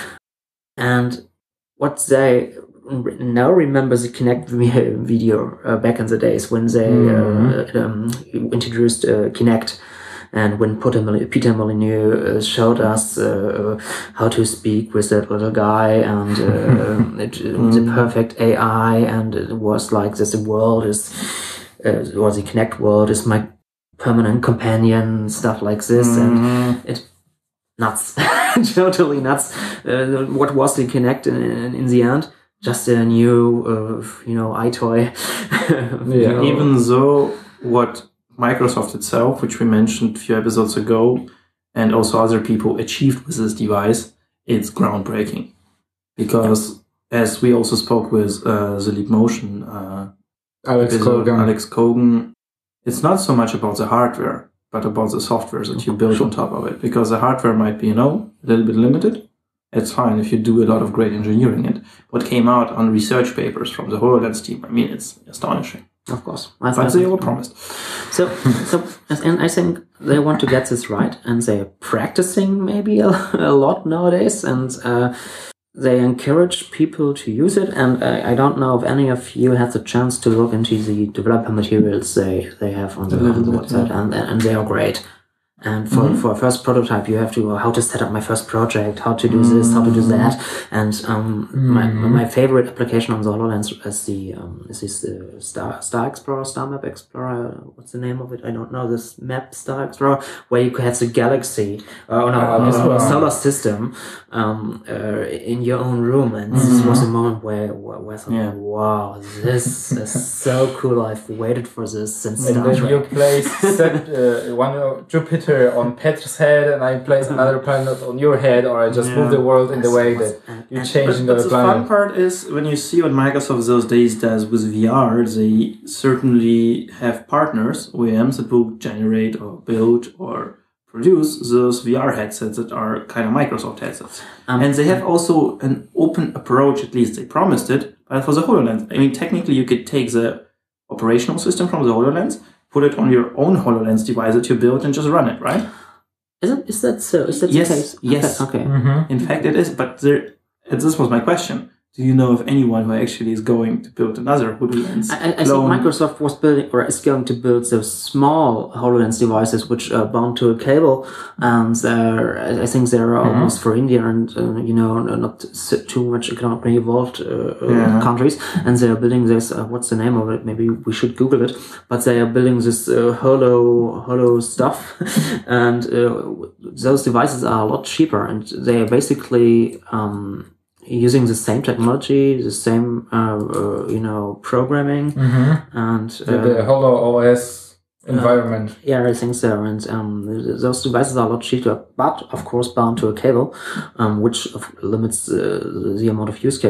And what they now remember the Kinect video uh, back in the days when they mm-hmm. uh, um, introduced uh, Kinect. And when Peter Molyneux uh, showed us uh, how to speak with that little guy, and uh, it, mm. the perfect A I, and it was like this: the world is, uh, or the Kinect world is my permanent companion, stuff like this, mm-hmm. and it nuts, totally nuts. Uh, what was the Kinect in, in, in the end? Just a new, uh, you know, iToy. Yeah. Know. Even though what Microsoft itself, which we mentioned a few episodes ago, and also other people achieved with this device, it's groundbreaking. Because as we also spoke with uh, the Leap Motion uh, Alex Kogan. Alex Kogan, it's not so much about the hardware, but about the software that you build on top of it. Because the hardware might be, you know, a little bit limited. It's fine if you do a lot of great engineering. And what came out on research papers from the HoloLens team, I mean, it's astonishing. Of course. I but they all promised. So, so, and I think they want to get this right, and they're practicing maybe a, a lot nowadays, and uh, they encourage people to use it. And uh, I don't know if any of you had the chance to look into the developer materials they, they have on the, on the website, yeah. and, and they are great. And for, mm-hmm. for a first prototype, you have to, uh, how to set up my first project, how to do mm-hmm. this, how to do that. And, um, mm-hmm. my, my favorite application on the HoloLens is the, um, is this the Star, Star Explorer, Star Map Explorer. What's the name of it? I don't know. This map Star Explorer, where you have the galaxy, uh, no, uh, uh, solar system, um, uh, in your own room. And mm-hmm. this was a moment where, where, where I thought, yeah. wow, this is so cool. I've waited for this since and Star then Trek. you place set, uh, one uh, Jupiter on Petra's head, and I place another planet on your head, or I just yeah. move the world in the way that you change in the planet. But the fun part is when you see what Microsoft those days does with V R, they certainly have partners, O E Ms, that will generate or build or produce those V R headsets that are kind of Microsoft headsets. Um, and they have also an open approach, at least they promised it, but for the HoloLens. I mean, technically you could take the operational system from the HoloLens, put it on your own HoloLens device that you built and just run it, right? Is it? Is that so? Is that yes, the case? Yes. Okay. okay. Mm-hmm. In fact, it is. But there, this was my question. Do you know of anyone who actually is going to build another HoloLens? I, I think Microsoft was building, or is going to build those small HoloLens devices which are bound to a cable, and they're, I think they're mm-hmm. almost for India and uh, you know not too much economically evolved uh, yeah. countries, and they are building this. Uh, what's the name of it? Maybe we should Google it. But they are building this uh, holo holo stuff, and uh, those devices are a lot cheaper, and they are basically. Um, using the same technology, the same, uh, uh, you know, programming, mm-hmm. and uh, the, the HoloOS environment. Uh, yeah, I think so. And um, those devices are a lot cheaper, but of course bound to a cable, um, which limits uh, the amount of use cases.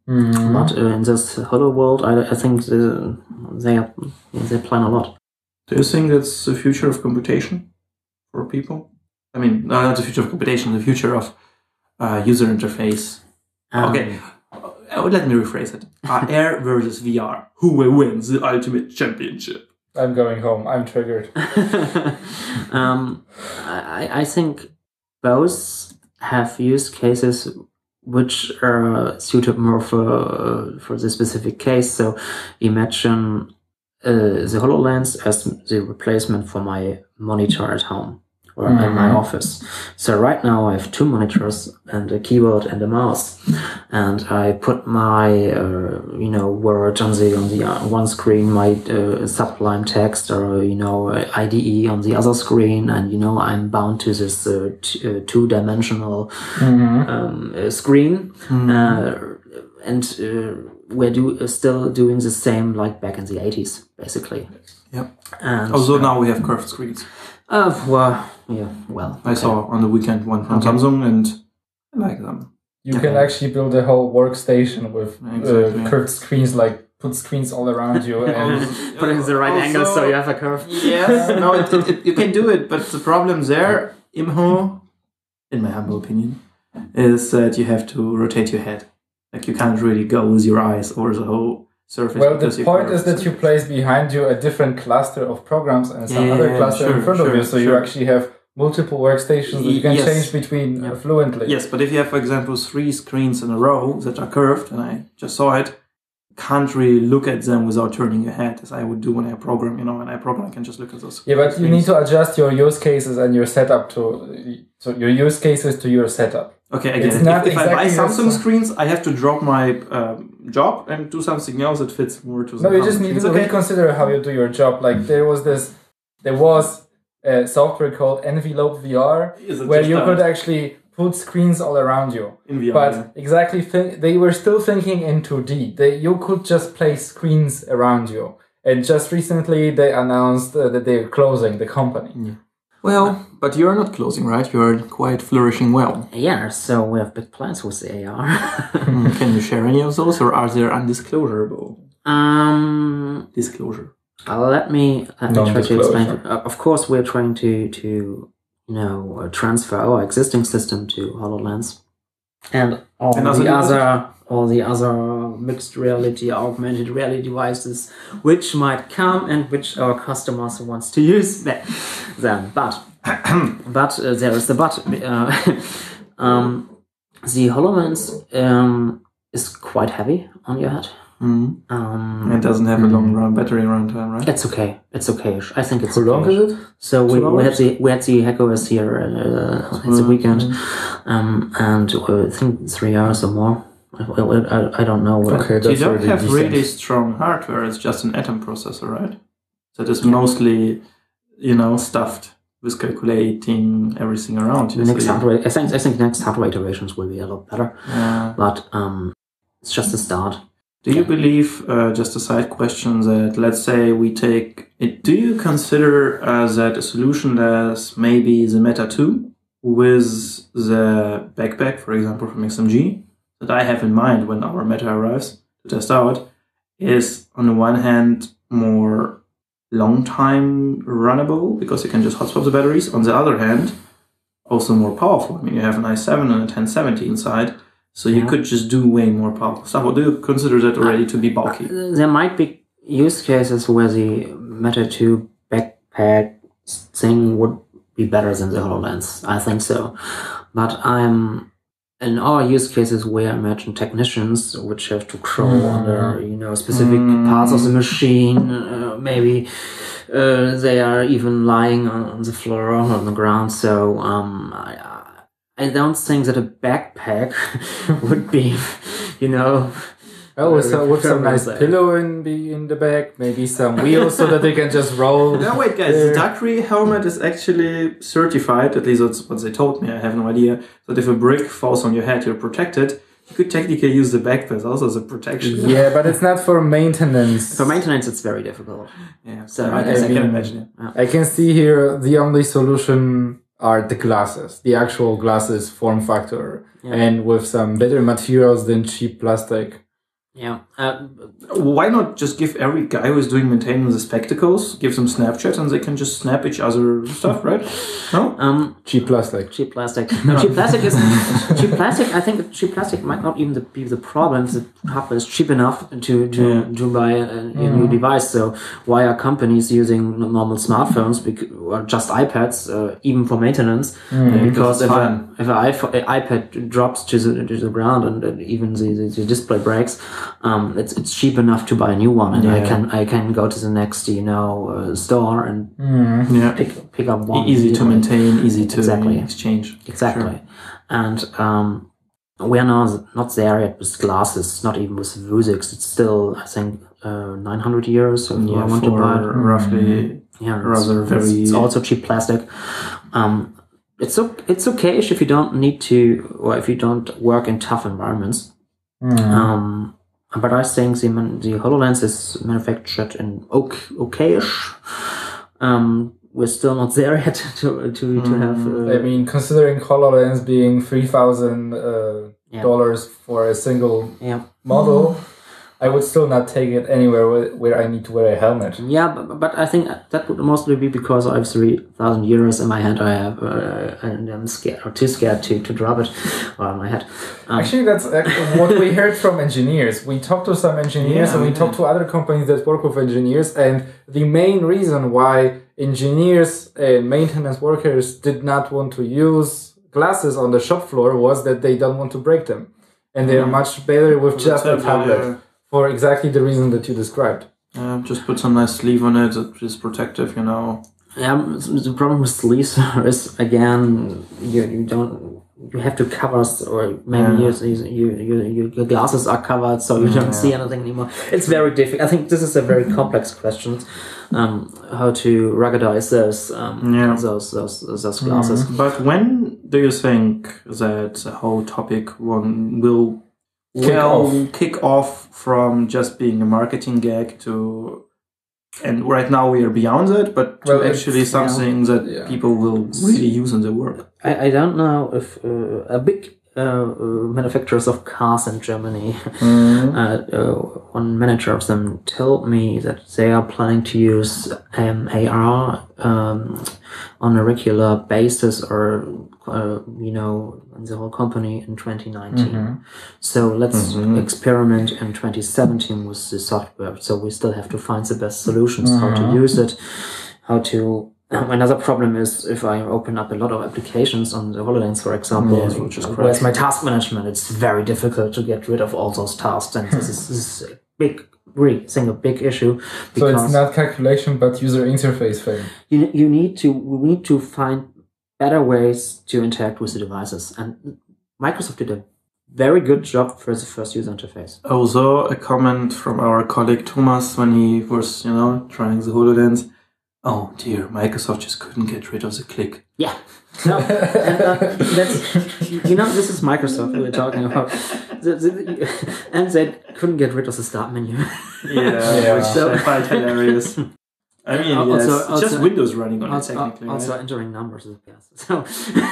Mm-hmm. But uh, in this Holo world, I, I think the, they are, they plan a lot. Do you think that's the future of computation for people? I mean, no, not the future of computation, the future of uh, user interface. Um, okay, uh, let me rephrase it. Uh, A R versus V R. Who will win the ultimate championship? I'm going home. I'm triggered. um, I, I think both have use cases which are suited more for for the specific case. So imagine uh, the HoloLens as the replacement for my monitor at home or mm-hmm. in my office. So right now I have two monitors and a keyboard and a mouse, and I put my uh, you know word on the on the one screen, my uh, Sublime Text or you know I D E on the other screen, and you know I'm bound to this uh, t- uh, two-dimensional mm-hmm. um, uh, screen, mm-hmm. uh, and uh, we're do uh, still doing the same like back in the eighties, basically. Yep. And although uh, now we have curved screens. Uh, well, yeah, well. I okay. saw on the weekend one from okay. Samsung, and I like them. You yeah. can actually build a whole workstation with exactly. uh, curved screens, like put screens all around you and put it in the right also, angle so you have a curve. Yes, no, it, it, it, you can do it, but the problem there, Imho, in my humble opinion, is that you have to rotate your head. Like you can't really go with your eyes over the whole surface. Well, the point is that you place behind you a different cluster of programs and some yeah, other cluster sure, in front sure, of you, so sure. you actually have multiple workstations that you can yes. change between yeah. fluently. Yes, but if you have, for example, three screens in a row that are curved, and I just saw it, can't really look at them without turning your head, as I would do when I program. You know, when I program, I can just look at those. Yeah, but screens. You need to adjust your use cases and your setup to so your use cases to your setup. Okay, again, if, if exactly I buy Samsung screens, I have to drop my um, job and do something else that fits more to the No, you just need to okay. reconsider how you do your job. Like there was this, there was a software called Envelope V R where you could actually put screens all around you. In V R, but yeah. exactly, th- they were still thinking in two D. They, you could just place screens around you. And just recently they announced uh, that they're closing the company. Yeah. Well, but you're not closing, right? You're quite flourishing well. Yeah, so we have big plans with the A R. Can you share any of those, or are they undisclosable? Um, Disclosure. Uh, let me, let me try to explain. Uh, of course, we're trying to, to you know, uh, transfer our existing system to HoloLens. And all and the other... all the other mixed reality, augmented reality devices, which might come and which our customers wants to use them. But, but uh, there is the but. Uh, um, the HoloLens um, is quite heavy on your head. Mm. Um, it doesn't have a long run battery runtime, right? It's okay. It's okay. I think it's How long okay. is it? So we, we had the we had the HackerOS here uh, it's a weekend, um, and uh, I think three hours or more. I, I, I don't know. Okay, that's you don't really have decent. really strong hardware. It's just an Atom processor, right? That is mostly, you know, stuffed with calculating everything around you. Next so hardware, I think I think next hardware iterations will be a lot better. Yeah. But um, it's just a start. Do you believe, uh, just a side question, that let's say we take it, do you consider uh, that a solution as maybe the Meta two with the backpack, for example, from X M G, that I have in mind when our Meta arrives to test out, is on the one hand more long time runnable because you can just hot swap the batteries. On the other hand, also more powerful. I mean, you have an i seven and a ten seventy inside, so you yeah. could just do way more powerful stuff. Or do you consider that already uh, to be bulky? Uh, there might be use cases where the Meta two backpack thing would be better than the HoloLens. I think so. But I'm... in our use cases, we imagine technicians which have to crawl mm. under, you know, specific mm. parts of the machine. Uh, maybe uh, they are even lying on, on the floor or on the ground. So um, I, I don't think that a backpack would be, you know. Oh, with some, with some nice pillow in the in the back, maybe some wheels so that they can just roll. No, wait, guys. There. The Dakri helmet is actually certified. At least that's what they told me. I have no idea. That if a brick falls on your head, you're protected. You could technically use the backpack also as a protection. Yeah, but it's not for maintenance. For maintenance, it's very difficult. Yeah, so I, I, I can imagine it. Yeah. I can see here the only solution are the glasses, the actual glasses form factor, yeah. and with some better materials than cheap plastic. Yeah. Uh, Why not just give every guy who is doing maintenance the spectacles, give them Snapchat, and they can just snap each other stuff, right? No? Um, cheap plastic. Cheap plastic. No, cheap plastic is cheap plastic. I think cheap plastic might not even be the problem. The hardware is cheap enough to to, yeah. to buy a, a mm. new device. So why are companies using normal smartphones bec- or just iPads, uh, even for maintenance? Mm. Because if a, if an iPad drops to the to the ground and, and even the, the, the display breaks, um, it's it's cheap enough to buy a new one, and yeah. I can I can go to the next you know uh, store and mm. yeah. pick pick up one. Easy to maintain, easy to exactly. exchange. Exactly, sure. And um, we are not not there yet with glasses, not even with Vuzix. It's still I think uh, nine hundred years. So yeah, I want for to buy it. roughly. Yeah, rather it's, very. It's also cheap plastic. Um, it's it's okay if you don't need to, or if you don't work in tough environments. Mm. Um, but I think the the HoloLens is manufactured in okay, okayish. Um, we're still not there yet to to, mm. to have. Uh, I mean, considering HoloLens being three thousand uh, yeah. dollars for a single yeah. model. I would still not take it anywhere where, where I need to wear a helmet. Yeah, but, but I think that would mostly be because I have three thousand euros in my hand. I have, uh, and I'm scared or too scared to, to drop it on my head. Um, Actually, that's uh, what we heard from engineers. We talked to some engineers yeah, and we yeah. talked to other companies that work with engineers. And the main reason why engineers and maintenance workers did not want to use glasses on the shop floor was that they don't want to break them. And they are mm. much better with well, just a tablet. Yeah. For exactly the reason that you described. Uh, just put some nice sleeve on it. It is protective, you know. Yeah, the problem with sleeves is again you you don't you have to cover or maybe yeah. you, you, you, you, your glasses are covered so you don't yeah. see anything anymore. It's very difficult. I think this is a very complex question. Um, how to ruggedize those um, yeah. those those those glasses. Mm. But when do you think that the whole topic one will Kick off. kick off from just being a marketing gag to, and right now we are beyond it, but to well, actually something yeah, that yeah. people will really use in their work? I, I don't know if uh, a big uh, manufacturers of cars in Germany, mm-hmm. uh, uh, one manager of them told me that they are planning to use um, A R um, on a regular basis or, uh, you know, in the whole company in twenty nineteen. Mm-hmm. So let's mm-hmm. experiment in twenty seventeen with the software. So we still have to find the best solutions, mm-hmm. how to use it, how to... Another problem is if I open up a lot of applications on the HoloLens, for example, yes, which is where's my task management, it's very difficult to get rid of all those tasks. And this is, this is a big, really, I think a big issue. So it's not calculation, but user interface thing. You, you need to, we need to find better ways to interact with the devices. And Microsoft did a very good job for the first user interface. Also, a comment from our colleague Thomas when he was, you know, trying the HoloLens. Oh dear, Microsoft just couldn't get rid of the click. Yeah. No, and, uh, that's, you know, this is Microsoft we were talking about. The, the, and they couldn't get rid of the start menu. Yeah, yeah. Which so, I find hilarious. I mean, uh, yes, also, also, just Windows running on also, it technically. Also right? entering numbers is best. So.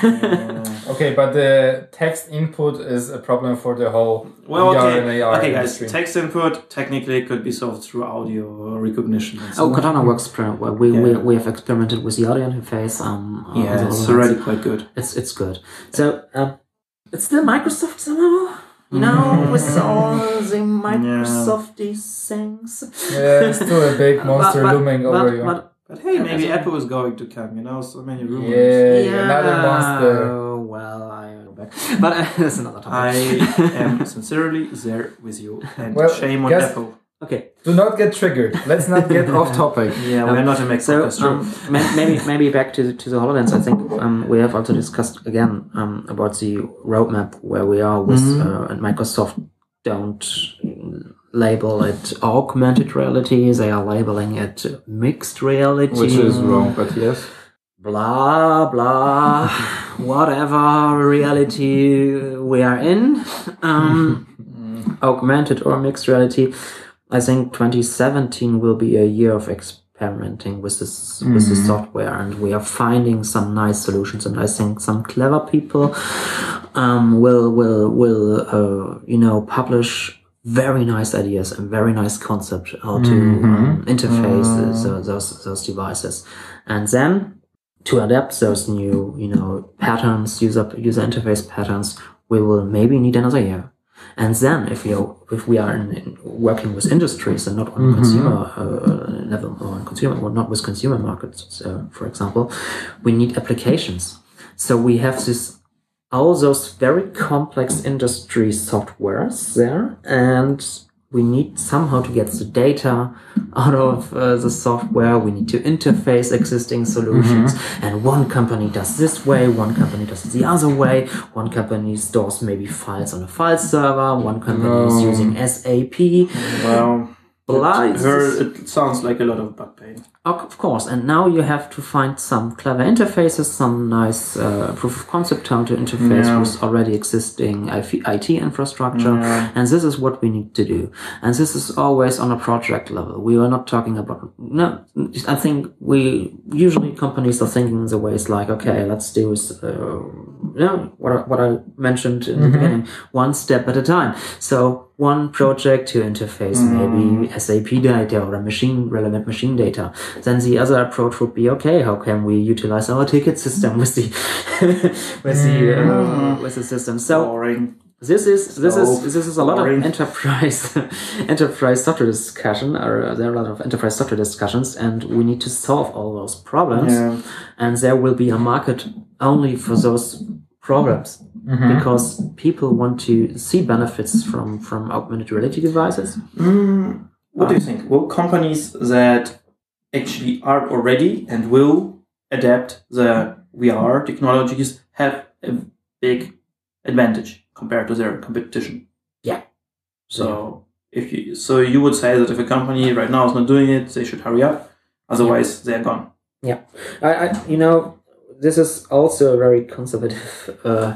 yeah. Okay, but the text input is a problem for the whole well, V R okay. and A R okay, industry. guys, text input technically could be solved through audio recognition. And so oh, Katana works pretty well. We, yeah. we we have experimented with the audio interface. Um, yeah, it's already quite good. It's it's good. So um, it's still Microsoft somehow. You know, with all the Microsofty yeah. things. Yeah, it's still a big monster but, but, looming but, over you. But, but hey, maybe yeah. Apple is going to come, you know, so many rumors. Yeah, yeah. another monster. Oh, well, I go back. But uh, that's another topic. I am sincerely there with you. And well, shame on guess, Apple. Okay. Do not get triggered. Let's not get off topic. Yeah, we're um, not a Mac so, um, maybe maybe back to the, to the HoloLens. I think um, we have also discussed again um, about the roadmap where we are with mm-hmm. uh, and Microsoft don't label it augmented reality. They are labeling it mixed reality, which is wrong. But yes. Blah blah. Whatever reality we are in. Um, augmented or mixed reality. I think twenty seventeen will be a year of experimenting with this mm-hmm. with the software, and we are finding some nice solutions. And I think some clever people um, will will will uh, you know publish very nice ideas and very nice concept how to Mm-hmm. um, interface Mm. uh, those those devices, and then to adapt those new, you know, patterns, user user interface patterns, we will maybe need another year. And then, if we are, if we are in, in working with industries and not on Mm-hmm. consumer uh, level or on consumer, or not with consumer markets, so, for example, we need applications. So we have this all those very complex industry softwares there, and we need somehow to get the data out of uh, the software. We need to interface existing solutions. Mm-hmm. And one company does this way, one company does it the other way. One company stores maybe files on a file server. One company no. is using S A P. Well, It, her, it sounds like a lot of bug pain. Of course, and now you have to find some clever interfaces, some nice uh, proof of concept how to interface yeah. with already existing I T infrastructure, yeah. and this is what we need to do. And this is always on a project level. We are not talking about, no, I think we, usually companies are thinking the ways like, okay, let's do, uh, you know, what I, what I mentioned in mm-hmm. the beginning, one step at a time. So, one project to interface mm. maybe S A P data or a machine relevant machine data. Then the other approach would be, okay, how can we utilize our ticket system with the with mm. the uh, with the system? So Boring. this is this so is this is a lot boring. of enterprise enterprise software discussion, or uh, there are a lot of enterprise software discussions, and we need to solve all those problems. Yeah. And there will be a market only for those problems. Mm-hmm. Because people want to see benefits from, from augmented reality devices. Mm, what um, do you think? Well, companies that actually are already and will adapt the V R technologies have a big advantage compared to their competition. Yeah. So if you so you would say that if a company right now is not doing it, they should hurry up. Otherwise, yeah. they're gone. Yeah. I, I you know. This is also a very conservative uh,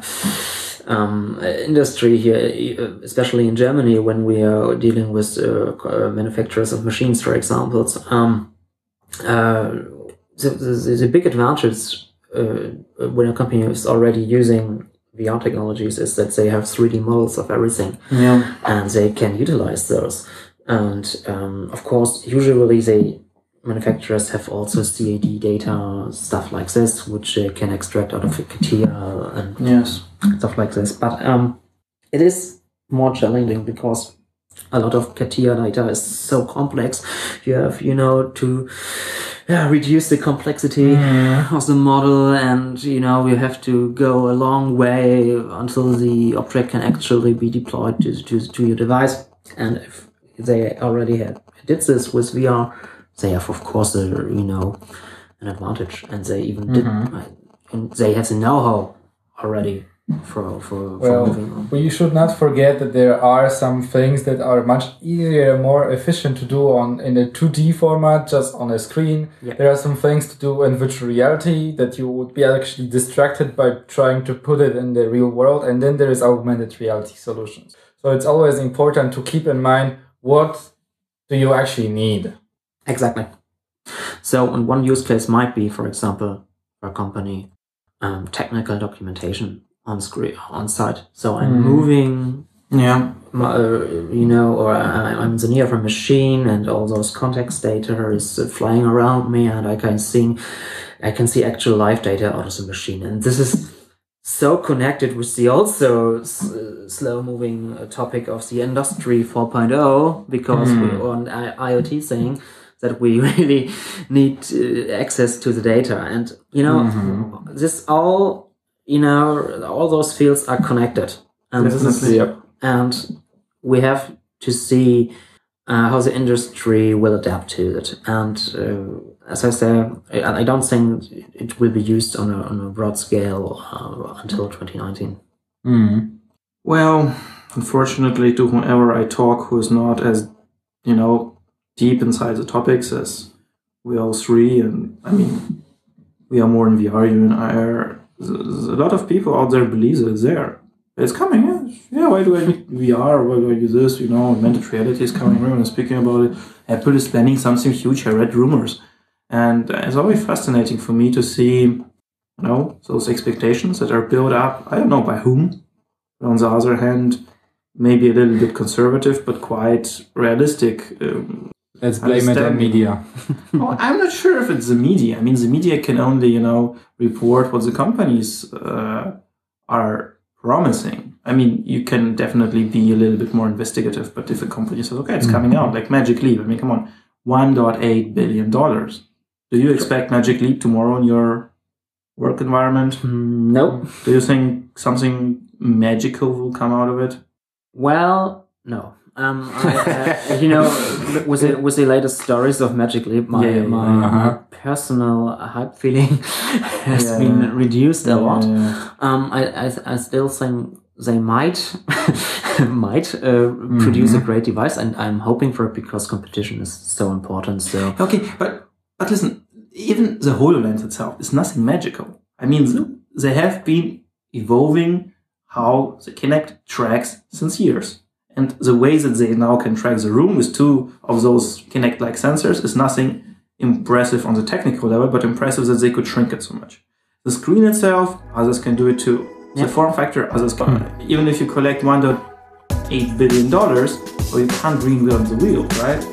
um, industry here, especially in Germany, when we are dealing with uh, manufacturers of machines, for example. Um, uh, the, the, the big advantage uh, when a company is already using V R technologies is that they have three D models of everything, yeah. and they can utilize those. And um, of course, usually they manufacturers have also C A D data, stuff like this, which they can extract out of CATIA and yes. stuff like this. But um, it is more challenging because a lot of CATIA data is so complex. You have, you know, to yeah, reduce the complexity mm. of the model, and, you know, you have to go a long way until the object can actually be deployed to, to, to your device. And if they already had did this with V R, they have, of course, a, you know, an advantage, and they even mm-hmm. did. And they have the know-how already for for, well, for moving on. Well, you should not forget that there are some things that are much easier, more efficient to do on in a two D format, just on a screen. Yep. There are some things to do in virtual reality that you would be actually distracted by trying to put it in the real world, and then there is augmented reality solutions. So it's always important to keep in mind, what do you actually need? Exactly. So, and one use case might be, for example, for a company, um, technical documentation on screen, on site. So I'm mm. moving, yeah, my, uh, you know, or I, I'm the near of a machine, and all those context data is uh, flying around me, and I can see, I can see actual live data out of the machine, and this is so connected with the also s- slow-moving uh, topic of the Industry four point oh, because mm. we're on I- IoT thing. That we really need uh, access to the data, and you know, mm-hmm. this all, you know, all those fields are connected, and this is, yep. and we have to see uh, how the industry will adapt to it. And uh, as I say, I, I don't think it will be used on a on a broad scale uh, until twenty nineteen. Mm. Well, unfortunately, to whomever I talk who is not as, you know, deep inside the topics as we all three, and I mean, we are more in V R, you and I are. There's a lot of people out there believe that it's there. It's coming, yeah. yeah why do I need V R? Why do I use this? You know, augmented reality is coming. Everyone is speaking about it. Apple is planning something huge. I read rumors. And it's always fascinating for me to see, you know, those expectations that are built up, I don't know by whom. But on the other hand, maybe a little bit conservative, but quite realistic. Um, Let's blame it on media. Well, I'm not sure if it's the media. I mean, the media can only, you know, report what the companies uh, are promising. I mean, you can definitely be a little bit more investigative, but if a company says, okay, it's mm-hmm. coming out, like Magic Leap, I mean, come on, one point eight billion dollars. Do you expect Magic Leap tomorrow in your work environment? Mm, no. Do you think something magical will come out of it? Well, no. Um, I, uh, you know, with the, with the latest stories of Magic Leap, my, yeah, yeah, my, uh-huh. my personal hype feeling has yeah. been reduced a lot. Yeah, yeah. Um, I, I, I still think they might, might uh, mm-hmm. produce a great device, and I'm hoping for it because competition is so important. So okay, but but listen, even the HoloLens itself is nothing magical. I mean, they have been evolving how the Kinect tracks since years. And the way that they now can track the room with two of those Kinect-like sensors is nothing impressive on the technical level, but impressive that they could shrink it so much. The screen itself, others can do it too. Yeah. The form factor, others can. Mm. Even if you collect one point eight billion dollars, well, you can't reinvent the wheel, right?